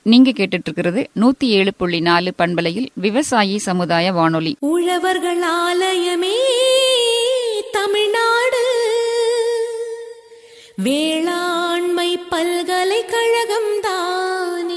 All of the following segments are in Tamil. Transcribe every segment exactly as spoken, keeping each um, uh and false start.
நீங்க கேட்டுட்டு இருக்கிறது நூத்தி ஏழு புள்ளி நாலு பண்பலையில் விவசாயி சமுதாய வானொலி. உழவர்கள் ஆலயமே தமிழ்நாடு, வேளாண்மை பல்கலைக்கழகம் தானே.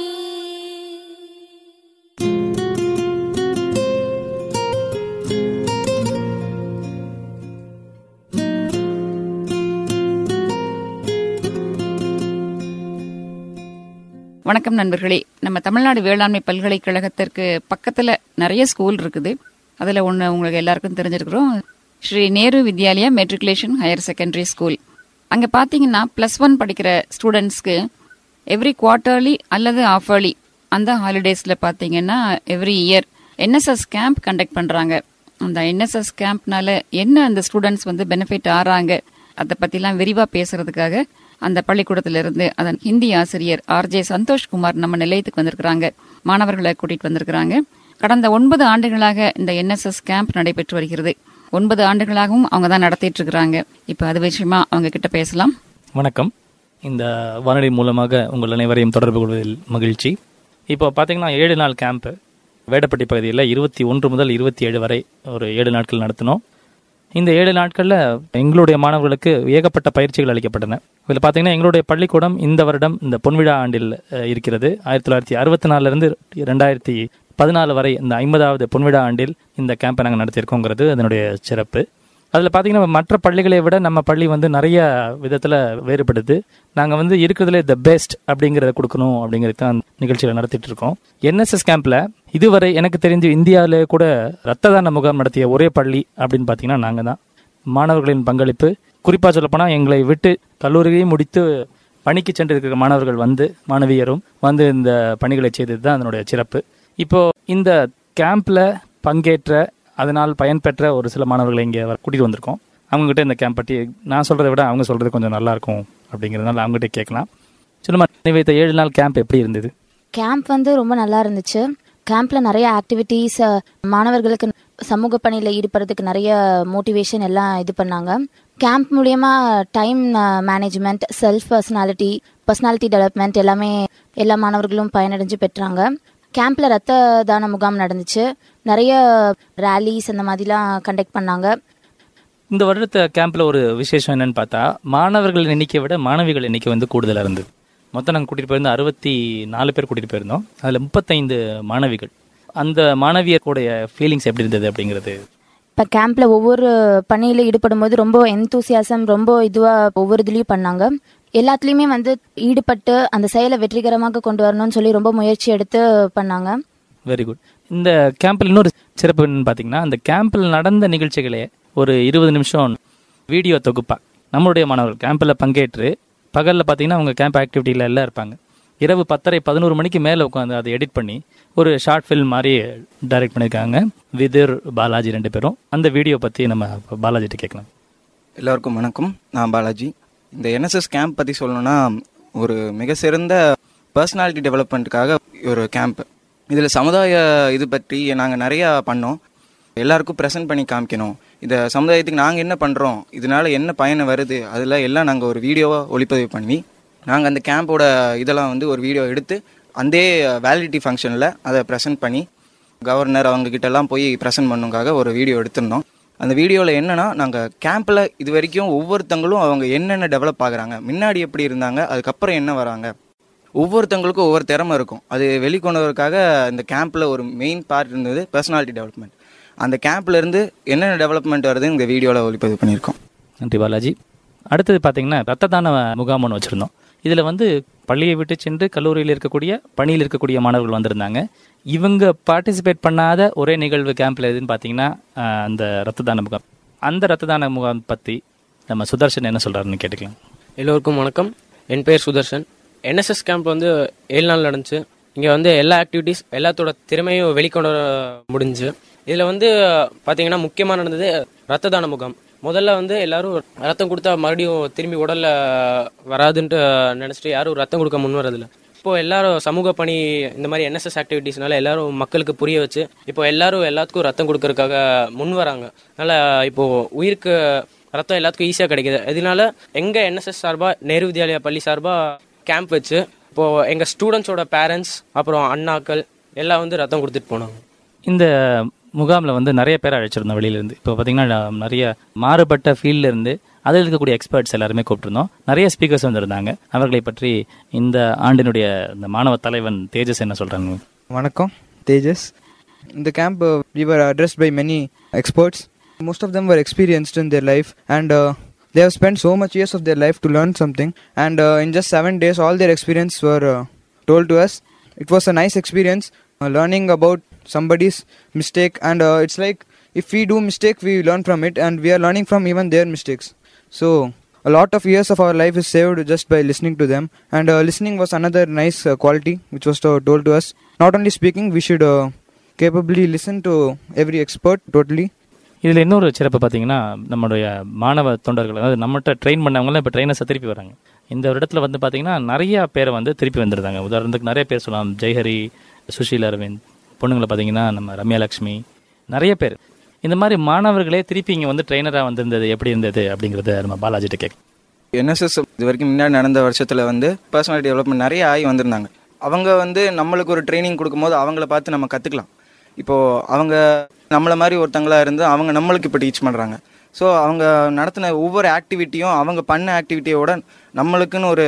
வணக்கம் நண்பர்களே. நம்ம தமிழ்நாடு வேளாண்மை பல்கலைக்கழகத்திற்கு பக்கத்துல நிறைய ஸ்கூல் இருக்குது. அதுல ஒண்ணு உங்களுக்கு எல்லாருக்கும் தெரிஞ்சிருக்கிறோம், Shri Nehru Vidyalaya matriculation higher secondary school. அங்க பாத்தீங்கன்னா பிளஸ் ஒன் படிக்கிற ஸ்டூடெண்ட்ஸ்க்கு எவ்ரி குவார்டர்லி அல்லது ஆஃபர்லி அந்த ஹாலிடேஸ்ல பாத்தீங்கன்னா every year NSS camp conduct பண்றாங்க. அந்த என்எஸ்எஸ் கேம்ப்னால என்ன அந்த ஸ்டூடெண்ட்ஸ் வந்து பெனிஃபிட் ஆறாங்க அதை பத்திலாம் விரிவா பேசுறதுக்காக அந்த பள்ளிக்கூடத்திலிருந்து அதன் ஹிந்தி ஆசிரியர் ஆர் ஜே சந்தோஷ்குமார் நம்ம நிலையத்துக்கு வந்திருக்கிறாங்க. மாணவர்களை கூட்டிட்டு வந்திருக்கிறாங்க. கடந்த ஒன்பது ஆண்டுகளாக இந்த என்எஸ்எஸ் கேம்ப் நடைபெற்று வருகிறது. ஒன்பது ஆண்டுகளாகவும் அவங்க தான் நடத்திட்டு இருக்கிறாங்க. இப்ப அது விஷயமா அவங்க கிட்ட பேசலாம். வணக்கம். இந்த வானொலி மூலமாக உங்கள் அனைவரையும் தொடர்பு கொள்வதில் மகிழ்ச்சி. இப்போ பார்த்தீங்கன்னா ஏழு நாள் கேம்ப் வேடப்பட்டி பகுதியில் இருபத்தி ஒன்று முதல் இருபத்தி ஏழு வரை ஒரு ஏழு நாட்கள் நடத்தினோம். இந்த ஏழு நாட்களில் எங்களுடைய மாணவர்களுக்கு ஏகப்பட்ட பயிற்சிகள் அளிக்கப்பட்டன. இதில் பார்த்தீங்கன்னா எங்களுடைய பள்ளிக்கூடம் இந்த வருடம் இந்த பொன்விழா ஆண்டில் இருக்கிறது. ஆயிரத்தி தொள்ளாயிரத்தி அறுபத்தி நாலுலேருந்து ரெண்டாயிரத்தி பதினாலு வரை இந்த ஐம்பதாவது பொன்விழா ஆண்டில் இந்த கேம்பை நாங்கள் நடத்தியிருக்கோங்கிறது அதனுடைய சிறப்பு. அதில் பார்த்தீங்கன்னா மற்ற பள்ளிகளை விட நம்ம பள்ளி வந்து நிறைய விதத்தில் வேறுபடுது. நாங்கள் வந்து இருக்கிறதுல த பெஸ்ட் அப்படிங்கிறத கொடுக்கணும் அப்படிங்கிறது தான் நிகழ்ச்சியில் நடத்திட்டு இருக்கோம். என்எஸ்எஸ் கேம்பில் இதுவரை எனக்கு தெரிஞ்சு இந்தியாவிலே கூட ரத்த தான முகாம் நடத்திய ஒரே பள்ளி அப்படின்னு பார்த்தீங்கன்னா நாங்கள் தான். மாணவர்களின் பங்களிப்பு, குறிப்பாக சொல்லப்போனால் எங்களை விட்டு கல்லூரியை முடித்து பணிக்கு சென்று இருக்கிற மாணவர்கள் வந்து மாணவியரும் வந்து இந்த பணிகளை செய்தது தான் அதனுடைய சிறப்பு. இப்போ இந்த கேம்பில் பங்கேற்ற அதனால் பயன்பெற்ற ஒரு சில மாணவர்களை இங்கே கூட்டிகிட்டு வந்திருக்கோம். அவங்ககிட்ட இந்த கேம்ப் பற்றி நான் சொல்கிறத விட அவங்க சொல்கிறது கொஞ்சம் நல்லாயிருக்கும் அப்படிங்கிறதுனால அவங்ககிட்ட கேட்கலாம். சொல்லுமா, நினைவைத்த ஏழு நாள் கேம்ப் எப்படி இருந்தது? கேம்ப் வந்து ரொம்ப நல்லா இருந்துச்சு. கேம்பில் நிறைய ஆக்டிவிட்டீஸ், மாணவர்களுக்கு சமூக பணியில் ஈடுபடுறதுக்கு நிறைய மோட்டிவேஷன் எல்லாம் இது பண்ணாங்க. கேம்ப் மூலயமா time management, self personality personality development எல்லாமே எல்லா மாணவர்களும் பயனடைஞ்சு பெற்றாங்க. கேம்பில் ரத்த தான முகாம் நடந்துச்சு. நிறைய ரேலிஸ் அந்த மாதிரிலாம் கண்டக்ட் பண்ணாங்க. இந்த வருடத்தை கேம்பில் ஒரு விசேஷம் என்னன்னு பார்த்தா, மாணவர்கள் எண்ணிக்கை விட மாணவிகள் எண்ணிக்கை வந்து கூடுதலாக இருந்தது. மொத்தம் நாங்கள் கூட்டிகிட்டு போயிருந்தோம் அறுபத்தி நாலு பேர் கூட்டிகிட்டு போயிருந்தோம். அதில் முப்பத்தைந்து மாணவிகள். அந்த மாணவியருடைய ஃபீலிங்ஸ் எப்படி இருந்தது அப்படிங்கிறது? இப்போ கேம்பில் ஒவ்வொரு பணியில் ஈடுபடும் போது ரொம்ப எந்தூசியாசம், ரொம்ப இதுவாக ஒவ்வொரு இதுலேயும் பண்ணாங்க. எல்லாத்துலேயுமே வந்து ஈடுபட்டு அந்த செயலை வெற்றிகரமாக கொண்டு வரணும்னு சொல்லி ரொம்ப முயற்சி எடுத்து பண்ணாங்க. Very good. இந்த கேம்பில் இன்னொரு சிறப்பு என்னன்னு பார்த்தீங்கன்னா, அந்த கேம்பில் நடந்த நிகழ்ச்சிகளே ஒரு இருபது நிமிஷம் வீடியோ தொகுப்பா நம்மளுடைய மாணவர்கள் கேம்பில் பங்கேற்று பகலில் பார்த்தீங்கன்னா அவங்க கேம்ப் ஆக்டிவிட்டியில் எல்லாம் இருப்பாங்க. இரவு பத்தரை பதினோரு மணிக்கு மேலே உட்காந்து அதை எடிட் பண்ணி ஒரு ஷார்ட் ஃபில்ம் மாதிரி டைரக்ட் பண்ணியிருக்காங்க. விதிர், பாலாஜி ரெண்டு பேரும். அந்த வீடியோ பற்றி நம்ம பாலாஜிட்ட கேட்கலாம். எல்லோருக்கும் வணக்கம். நான் பாலாஜி. இந்த என்எஸ்எஸ் கேம்ப் பற்றி சொல்லணும்னா, ஒரு மிக சிறந்த பர்சனாலிட்டி டெவலப்மெண்ட்டுக்காக ஒரு கேம்ப். இதில் சமுதாய இது பற்றி நாங்கள் நிறையா பண்ணோம். எல்லாருக்கும் ப்ரெசென்ட் பண்ணி காமிக்கணும், இந்த சமுதாயத்துக்கு நாங்கள் என்ன பண்ணுறோம், இதனால் என்ன பயன் வருது, அதில் எல்லாம் நாங்கள் ஒரு வீடியோவாக ஒளிப்பதிவு பண்ணி நாங்கள் அந்த கேம்போட இதெல்லாம் வந்து ஒரு வீடியோ எடுத்து அந்த வேலிடிட்டி ஃபங்க்ஷனில் அதை ப்ரெசென்ட் பண்ணி கவர்னர் அவங்கக்கிட்டலாம் போய் ப்ரெசென்ட் பண்ணுங்காக ஒரு வீடியோ எடுத்திருந்தோம். அந்த வீடியோவில் என்னென்னா, நாங்கள் கேம்பில் இது வரைக்கும் ஒவ்வொருத்தங்களும் அவங்க என்னென்ன டெவலப் ஆகுறாங்க, முன்னாடி எப்படி இருந்தாங்க, அதுக்கப்புறம் என்ன வராங்க, ஒவ்வொருத்தங்களுக்கும் ஒவ்வொரு திறமை இருக்கும். அது வெளிக்கொண்டவருக்காக இந்த கேம்பில் ஒரு மெயின் பார்ட் இருந்தது பர்சனாலிட்டி டெவலப்மெண்ட். அந்த கேம்ப்ல இருந்து என்னென்ன டெவலப்மெண்ட் வருது இந்த வீடியோவில் ஒளிப்பதிவு பண்ணியிருக்கோம். நன்றி பாலாஜி. அடுத்தது பார்த்தீங்கன்னா ரத்த தான முகாம் ஒன்று வச்சுருந்தோம். இதில் வந்து பள்ளியை விட்டு சென்று கல்லூரியில் இருக்கக்கூடிய பணியில் இருக்கக்கூடிய மாணவர்கள் வந்திருந்தாங்க. இவங்க பார்ட்டிசிபேட் பண்ணாத ஒரே நிகழ்வு கேம்பில் எதுன்னு பார்த்தீங்கன்னா அந்த ரத்த தான முகாம். அந்த ரத்த தான முகாம் பற்றி நம்ம சுதர்ஷன் என்ன சொல்கிறாருன்னு கேட்டுக்கலாம். எல்லோருக்கும் வணக்கம். என் பேர் சுதர்ஷன். என்எஸ்எஸ் கேம்ப் வந்து ஏழு நாள் நடந்துச்சு. இங்கே வந்து எல்லா ஆக்டிவிட்டீஸ், எல்லாத்தோட திறமையும் வெளிக்கொண்டு முடிஞ்சு. இதில் வந்து பார்த்தீங்கன்னா முக்கியமாக நடந்தது ரத்த தான முகாம். முதல்ல வந்து எல்லாரும் ரத்தம் கொடுத்தா மறுபடியும் திரும்பி உடலில் வராதுன்ட்டு நினச்சிட்டு யாரும் ரத்தம் கொடுக்க முன் வரதில்லை. இப்போது எல்லாரும் சமூக பணி இந்த மாதிரி என்எஸ்எஸ் ஆக்டிவிட்டீஸ்னால எல்லாரும் மக்களுக்கு புரிய வச்சு இப்போ எல்லாரும் எல்லாத்துக்கும் ரத்தம் கொடுக்கறதுக்காக முன் வராங்க. அதனால் இப்போது உயிருக்கு ரத்தம் எல்லாத்துக்கும் ஈஸியாக கிடைக்கிது. இதனால எங்கள் என்எஸ்எஸ் சார்பாக நேரு வித்யாலயா பள்ளி சார்பாக கேம்ப் வச்சு இப்போது எங்கள் ஸ்டூடெண்ட்ஸோட பேரண்ட்ஸ் அப்புறம் அண்ணாக்கள் எல்லாம் வந்து ரத்தம் கொடுத்துட்டு போனாங்க. இந்த முகாமில் வந்து நிறைய பேர் அழைச்சிருந்தோம் வெளியிலேருந்து. இப்போ பார்த்தீங்கன்னா நிறைய மாறுபட்ட ஃபீல்டில் இருந்து அதில் இருக்கக்கூடிய எக்ஸ்பர்ட்ஸ் எல்லாருமே கூப்பிட்டுருந்தோம். நிறைய ஸ்பீக்கர்ஸ் வந்திருந்தாங்க. அவர்களை பற்றி இந்த ஆண்டினுடைய இந்த மாணவ தலைவன் தேஜஸ் என்ன சொல்கிறாங்க? வணக்கம், தேஜஸ். இந்த camp we were addressed by many experts. Most of them were experienced in their life and uh, they have spent so much years of their life to learn something, and uh, in just seven days all their experience were uh, told to us. It was a nice experience uh, learning about somebody's mistake, and uh, it's like if we do mistake we learn from it, and we are learning from even their mistakes. So a lot of years of our life is saved just by listening to them, and uh, listening was another nice uh, quality which was uh, told to us. Not only speaking, we should uh, capably listen to every expert totally. இதில் இன்னொரு சிறப்பு பார்த்தீங்கன்னா, நம்மளுடைய மாணவ தொண்டர்கள், அதாவது நம்மகிட்ட ட்ரெயின் பண்ணவங்களாம் இப்போ ட்ரெயினர்ஸை திருப்பி வராங்க. இந்த இடத்துல வந்து பார்த்தீங்கன்னா நிறையா பேரை வந்து திருப்பி வந்துருந்தாங்க. உதாரணத்துக்கு நிறைய பேர் சொல்லலாம். ஜெய்ஹரி, சுஷீல் அரவிந்த், பொண்ணுங்களை பார்த்தீங்கன்னா நம்ம ரம்யா லக்ஷ்மி, நிறைய பேர். இந்த மாதிரி மாணவர்களே திருப்பி இங்கே வந்து ட்ரெயினராக வந்திருந்தது எப்படி இருந்தது அப்படிங்கிறத நம்ம பாலாஜிட்ட கேட்க. என்எஸ்எஸ் இது வரைக்கும் முன்னாடி நடந்த வருஷத்தில் வந்து பர்சனாலிட்டி டெவலப்மெண்ட் நிறைய ஆகி வந்திருந்தாங்க. அவங்க வந்து நம்மளுக்கு ஒரு ட்ரைனிங் கொடுக்கும்போது அவங்கள பார்த்து நம்ம கற்றுக்கலாம். இப்போது அவங்க நம்மளை மாதிரி ஒருத்தங்களாக இருந்து அவங்க நம்மளுக்கு இப்போ டீச் பண்ணுறாங்க. ஸோ அவங்க நடத்தின ஒவ்வொரு ஆக்டிவிட்டியும் அவங்க பண்ண ஆக்டிவிட்டியோட நம்மளுக்குன்னு ஒரு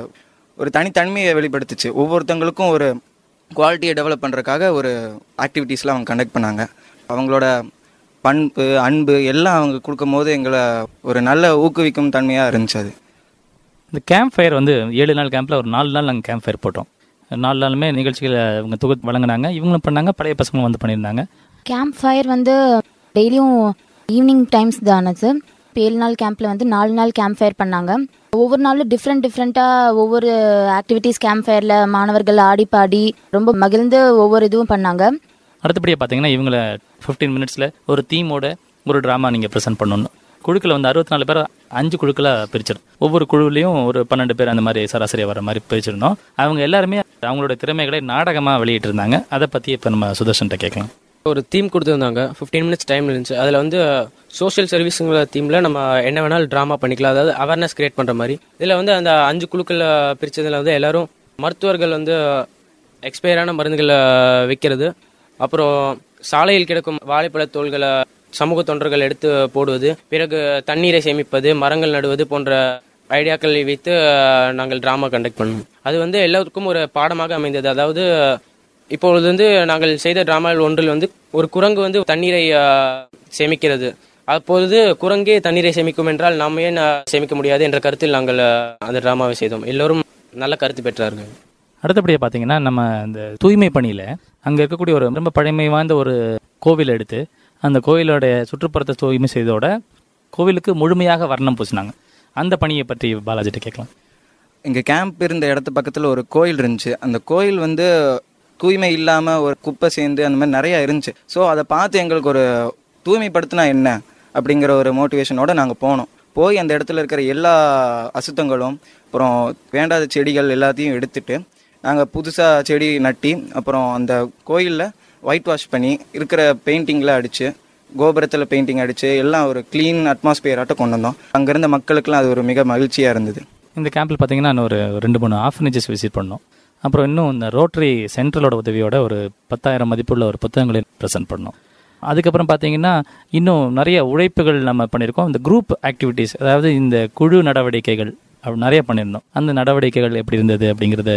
ஒரு தனித்தன்மையை வெளிப்படுத்துச்சு. ஒவ்வொருத்தங்களுக்கும் ஒரு குவாலிட்டியை டெவலப் பண்ணுறதுக்காக ஒரு ஆக்டிவிட்டீஸ்லாம் அவங்க கண்டக்ட் பண்ணாங்க. அவங்களோட பண்பு, அன்பு எல்லாம் அவங்க கொடுக்கும் போது எங்களை ஒரு நல்ல ஊக்குவிக்கும் தன்மையாக இருந்துச்சு. அது இந்த கேம்ப் ஃபயர் வந்து ஏழு நாள் கேம்பில் ஒரு நாலு நாள் நாங்கள் கேம்ப் ஃபயர் போட்டோம். நாலு நாளுமே நிகழ்ச்சிகளை இவங்க தொகுத்து வழங்கினாங்க. இவங்களும் பண்ணாங்க, பழைய பசங்களும் வந்து பண்ணியிருந்தாங்க. கேம்ப் ஃபயர் வந்து டெய்லியும் ஈவினிங் டைம்ஸ் தானே சார். இப்போ ஏழு நாள் கேம்பில் வந்து நாலு நாள் கேம்ப் ஃபயர் பண்ணாங்க. ஒவ்வொரு நாளும் டிஃப்ரெண்ட் டிஃப்ரெண்ட்டாக ஒவ்வொரு ஆக்டிவிட்டீஸ் கேம்ப் ஃபயரில் மாணவர்கள் ஆடி பாடி ரொம்ப மகிழ்ந்து ஒவ்வொரு இதுவும் பண்ணாங்க. அடுத்தபடியாக பார்த்தீங்கன்னா இவங்களை ஃபிஃப்டீன் மினிட்ஸில் ஒரு தீமோட ஒரு ட்ராமா நீங்கள் ப்ரெசென்ட் பண்ணணும். குழுக்களை வந்து அறுபத்தி நாலு பேர் அஞ்சு குழுக்களாக பிரிச்சிடும். ஒவ்வொரு குழுவிலையும் ஒரு பன்னெண்டு பேர் அந்த மாதிரி சராசரியாக வர மாதிரி பிரிச்சிருந்தோம். அவங்க எல்லாருமே அவங்களோட திறமைகளை நாடகமாக வெளியிட்டு இருந்தாங்க. அதை பற்றி இப்போ நம்ம சுதர்ஷன்ட்ட கேட்கலாம். ஒரு தீம் கொடுத்துருந்தாங்க, ஃபிஃப்டீன் மினிட்ஸ் டைம் இருந்துச்சு. அதில் வந்து சோஷியல் சர்வீஸுங்கிற தீமில் நம்ம என்ன வேணாலும் ட்ராமா பண்ணிக்கலாம், அதாவது அவேர்னஸ் கிரியேட் பண்ணுற மாதிரி. இதில் வந்து அந்த அஞ்சு குழுக்களில் பிரித்ததில் வந்து எல்லோரும் மருத்துவர்கள் வந்து எக்ஸ்பயரான மருந்துகளை விற்கிறது, அப்புறம் சாலையில் கிடக்கும் வாழைப்பழ தோள்களை சமூக தொண்டர்கள் எடுத்து போடுவது, பிறகு தண்ணீரை சேமிப்பது, மரங்கள் நடுவது போன்ற ஐடியாக்களை வைத்து நாங்கள் ட்ராமா கண்டக்ட் பண்ணோம். அது வந்து எல்லாருக்கும் ஒரு பாடமாக அமைந்தது. அதாவது இப்பொழுது வந்து நாங்கள் செய்த ட்ராமாவில் ஒன்றில் வந்து ஒரு குரங்கு வந்து தண்ணீரை சேமிக்கிறது. அப்பொழுது குரங்கே தண்ணீரை சேமிக்கும் என்றால் நாம் ஏன் சேமிக்க முடியாது என்ற கருத்தில் நாங்கள் அந்த ட்ராமாவை செய்தோம். எல்லோரும் நல்ல கருத்து பெற்றார்கள். அடுத்தபடியாக பார்த்தீங்கன்னா நம்ம இந்த தூய்மை பணியில் அங்கே இருக்கக்கூடிய ஒரு ரொம்ப பழமை வாய்ந்த ஒரு கோவில் எடுத்து அந்த கோவிலோடைய சுற்றுப்புறத்தை தூய்மை செய்தோட கோவிலுக்கு முழுமையாக வர்ணம் பூசினாங்க. அந்த பணியை பற்றி பாலாஜிட்ட கேட்கலாம். எங்கள் கேம்ப் இருந்த இடத்து பக்கத்தில் ஒரு கோயில் இருந்துச்சு. அந்த கோயில் வந்து தூய்மை இல்லாமல் ஒரு குப்பை சேர்ந்து அந்த மாதிரி நிறையா இருந்துச்சு. ஸோ அதை பார்த்து எங்களுக்கு ஒரு தூய்மைப்படுத்தினா என்ன அப்படிங்கிற ஒரு மோட்டிவேஷனோடு நாங்கள் போனோம். போய் அந்த இடத்துல இருக்கிற எல்லா அசுத்தங்களும் அப்புறம் வேண்டாத செடிகள் எல்லாத்தையும் எடுத்துட்டு நாங்கள் புதுசாக செடி நட்டி அப்புறம் அந்த கோயிலில் ஒயிட் வாஷ் பண்ணி இருக்கிற பெயிண்டிங்கில் அடித்து கோபுரத்தில் பெயிண்டிங் அடித்து எல்லாம் ஒரு க்ளீன் அட்மாஸ்பியராட்டம் கொண்டு வந்தோம். அங்கே இருந்த மக்களுக்கெல்லாம் அது ஒரு மிக மகிழ்ச்சியாக இருந்தது. இந்த கேம்பில் பார்த்தீங்கன்னா நான் ஒரு ரெண்டு மூணு ஆர்ஃபனேஜஸ் விசிட் பண்ணோம். அப்புறம் இன்னும் இந்த ரோட்டரி சென்ட்ரலோட உதவியோட ஒரு பத்தாயிரம் மதிப்புள்ள ஒரு புத்தகங்களை ப்ரெசென்ட் பண்ணோம். அதுக்கப்புறம் பார்த்தீங்கன்னா இன்னும் நிறைய உழைப்புகள் நம்ம பண்ணியிருக்கோம். இந்த குரூப் ஆக்டிவிட்டீஸ், அதாவது இந்த குழு நடவடிக்கைகள் அப்படி நிறைய பண்ணியிருந்தோம். அந்த நடவடிக்கைகள் எப்படி இருந்தது அப்படிங்கிறத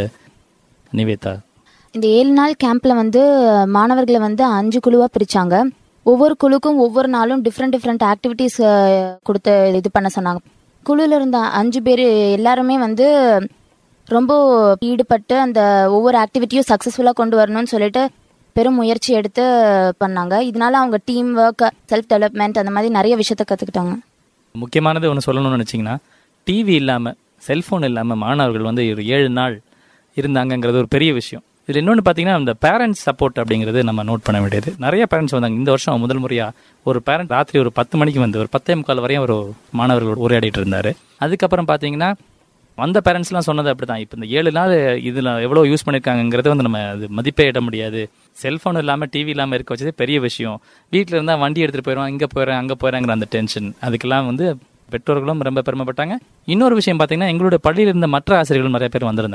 நிவேதா. இந்த ஏழு நாள் கேம்பில் வந்து மாணவர்களை வந்து அஞ்சு குழுவாக பிரித்தாங்க. ஒவ்வொரு குழுக்கும் ஒவ்வொரு நாளும் டிஃப்ரெண்ட் டிஃப்ரெண்ட் ஆக்டிவிட்டீஸ் கொடுத்து இது பண்ண சொன்னாங்க. குழுவில் இருந்த அஞ்சு பேர் எல்லாருமே வந்து ரொம்ப ஈடுபட்டு அந்த ஒவ்வொரு ஆக்டிவிட்டியும் சக்ஸஸ்ஃபுல்லாக கொண்டு வரணும்னு சொல்லிட்டு பெரும் முயற்சி எடுத்து பண்ணாங்க. இதனால அவங்க டீம் ஒர்க், செல்ஃப் டெவலப்மெண்ட் அந்த மாதிரி நிறைய விஷயத்த கற்றுக்கிட்டாங்க. முக்கியமானது ஒன்று சொல்லணும்னு நினச்சிங்கன்னா, டிவி இல்லாமல் செல்ஃபோன் இல்லாமல் மாணவர்கள் வந்து ஒரு ஏழு நாள் இருந்தாங்கங்கிறது ஒரு பெரிய விஷயம். இதில் இன்னொன்று பார்த்தீங்கன்னா, இந்த பேரண்ட்ஸ் சப்போர்ட் அப்படிங்கிறது நம்ம நோட் பண்ண வேண்டியது. நிறைய பேரண்ட்ஸ் வந்தாங்க. இந்த வருஷம் முதல் முறையாக ஒரு பேரண்ட் ராத்திரி ஒரு பத்து மணிக்கு வந்து ஒரு பத்தே முக்கால் வரையும் ஒரு மாணவர்கள் உரையாடிட்டு இருந்தார். அதுக்கப்புறம் பார்த்தீங்கன்னா வந்த பேரண்ட்ஸ்லாம் சொன்னது அப்படி தான். இப்போ இந்த ஏழு நாள் இதில் எவ்வளோ யூஸ் பண்ணியிருக்காங்கிறது வந்து நம்ம அது மதிப்பே இட முடியாது. செல்ஃபோன் இல்லாமல் டிவி இல்லாமல் இருக்க வச்சதே பெரிய விஷயம். வீட்டில் இருந்தால் வண்டி எடுத்துகிட்டு போயிடுவோம், இங்கே போயிடுறேன் அங்கே போயிடறாங்கிற அந்த டென்ஷன், அதுக்கெல்லாம் வந்து பெற்றோர்களும் ரொம்ப பெருமைப்பட்டாங்க. இன்னொரு விஷயம் பார்த்தீங்கன்னா, எங்களுடைய பள்ளியில் இருந்த மற்ற ஆசிரியர்களும் நிறைய பேர் வந்திருந்தாங்க.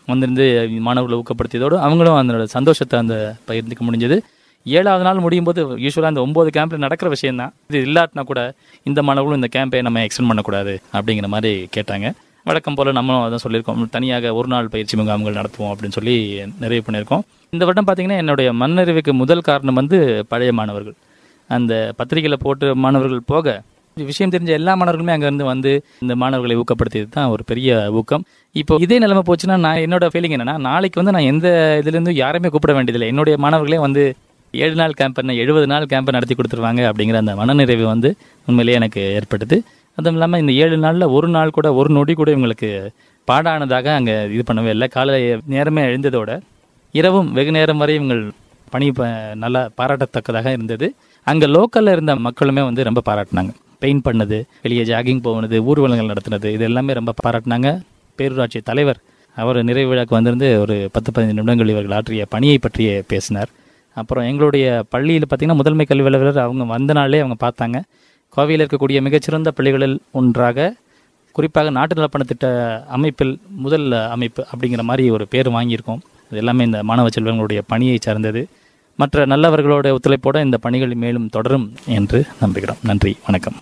வந்திருந்து மாணவர்களை ஊக்கப்படுத்தியதோடு அவங்களும் அதனோட சந்தோஷத்தை அந்த பகிர்ந்துக்க முடிஞ்சது. ஏழாவது நாள் முடியும் போது யூஸ்வலாக அந்த ஒன்பது கேம்ப்ல நடக்கிற விஷயம் தான், இது இல்லாட்டினா கூட இந்த மாணவர்களும் இந்த கேம்பை நம்ம எக்ஸ்டெண்ட் பண்ணக்கூடாது அப்படிங்கிற மாதிரி கேட்டாங்க. வழக்கம் போல் நம்மளும் அதான் சொல்லியிருக்கோம், தனியாக ஒரு நாள் பயிற்சி முகாம்கள் நடத்துவோம் அப்படின்னு சொல்லி நிறைவு பண்ணியிருக்கோம். இந்த வருடம் பார்த்தீங்கன்னா என்னுடைய மண்ணறிவுக்கு முதல் காரணம் வந்து பழைய மாணவர்கள். அந்த பத்திரிகையில் போட்டு மாணவர்கள் போக விஷயம் தெரிஞ்ச எல்லா மாணவர்களுமே அங்கேருந்து வந்து இந்த மாணவர்களை ஊக்கப்படுத்தியது தான் ஒரு பெரிய ஊக்கம். இப்போ இதே நிலைமை போச்சுன்னா நான் என்னோட ஃபீலிங் என்னன்னா, நாளைக்கு வந்து நான் எந்த இதுலேருந்து யாருமே கூப்பிட வேண்டியதில்லை, என்னுடைய மாணவர்களே வந்து ஏழு நாள் கேம்ப் என்ன எழுபது நாள் கேம்பை நடத்தி கொடுத்துருவாங்க அப்படிங்கிற அந்த மனநிறைவு வந்து உண்மையிலேயே எனக்கு ஏற்பட்டது. அதுவும் இல்லாமல் இந்த ஏழு நாளில் ஒரு நாள் கூட ஒரு நொடி கூட இவங்களுக்கு பாடானதாக அங்கே இது பண்ணவே இல்லை. காலை நேரமே எழுந்ததோட இரவும் வெகு நேரம் வரை இவங்கள் பணி நல்லா பாராட்டத்தக்கதாக இருந்தது. அங்கே லோக்கலில் இருந்த மக்களுமே வந்து ரொம்ப பாராட்டினாங்க. பெயிண்ட் பண்ணது, வெளியே ஜாகிங் போனது, ஊர்வலங்கள் நடத்தினது, இது எல்லாமே ரொம்ப பாராட்டினாங்க. பேரூராட்சி தலைவர் அவர் நிறைவு விழாக்கு வந்திருந்து ஒரு பத்து பதினைந்து நிமிடங்கள் இவர்கள் ஆற்றிய பணியை பற்றியே பேசினார். அப்புறம் எங்களுடைய பள்ளியில் பார்த்திங்கன்னா முதன்மை கல்வி அலுவலர் அவங்க வந்த நாளே அவங்க பார்த்தாங்க. கோவையில் இருக்கக்கூடிய மிகச்சிறந்த பள்ளிகளில் ஒன்றாக, குறிப்பாக நாட்டு நலப்பண திட்ட அமைப்பில் முதல் அமைப்பு அப்படிங்கிற மாதிரி ஒரு பேர் வாங்கியிருக்கோம். இது எல்லாமே இந்த மாணவ செல்வங்களுடைய பணியை சார்ந்தது. மற்ற நல்லவர்களோட ஒத்துழைப்போடு இந்த பணிகள் மேலும் தொடரும் என்று நம்புகிறோம். நன்றி, வணக்கம்.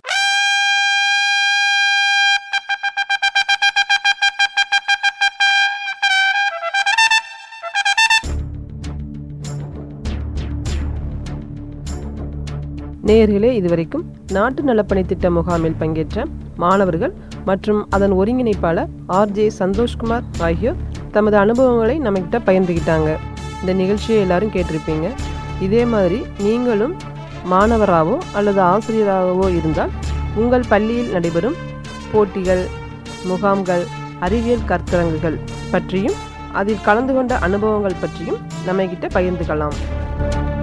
நேயர்களே, இதுவரைக்கும் நாட்டு நலப்பணி திட்ட முகாமில் பங்கேற்ற மாணவர்கள் மற்றும் அதன் ஒருங்கிணைப்பாளர் ஆர் ஜே சந்தோஷ்குமார் ஆகியோர் தமது அனுபவங்களை நம்மகிட்ட பகிர்ந்துக்கிட்டாங்க. இந்த நிகழ்ச்சியை எல்லாரும் கேட்டிருப்பீங்க. இதே மாதிரி நீங்களும் மாணவராகவோ அல்லது ஆசிரியராகவோ இருந்தால் உங்கள் பள்ளியில் நடைபெறும் போட்டிகள், முகாம்கள், அறிவியல் கருத்தரங்குகள் பற்றியும் அதில் கலந்து கொண்ட அனுபவங்கள் பற்றியும் நம்மகிட்ட பகிர்ந்துக்கலாம்.